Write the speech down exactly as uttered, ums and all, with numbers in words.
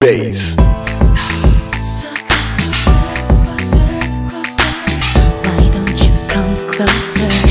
bass. So come closer, closer, closer. Why don't you come closer?